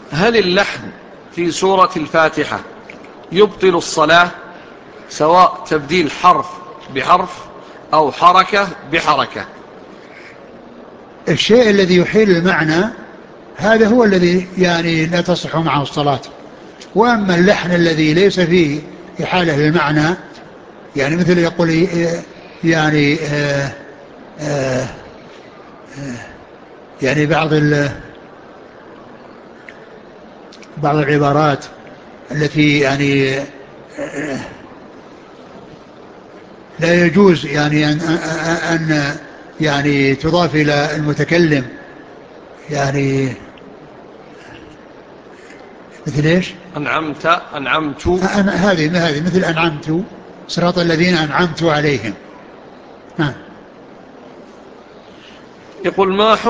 هل اللحن في سورة الفاتحة يبطل الصلاة، سواء تبديل حرف بحرف أو حركة بحركة؟ الشيء الذي يحيل المعنى هذا هو الذي يعني لا تصح معه الصلاة. وأما اللحن الذي ليس فيه إحالة للمعنى، يعني مثل يقول يعني يعني بعض العبارات التي يعني لا يجوز يعني أن يعني تضاف إلى المتكلم، يعني مثل إيش؟ أنعمت. هذه مثل أنعمت صراط الذين أنعمت عليهم. يقول ما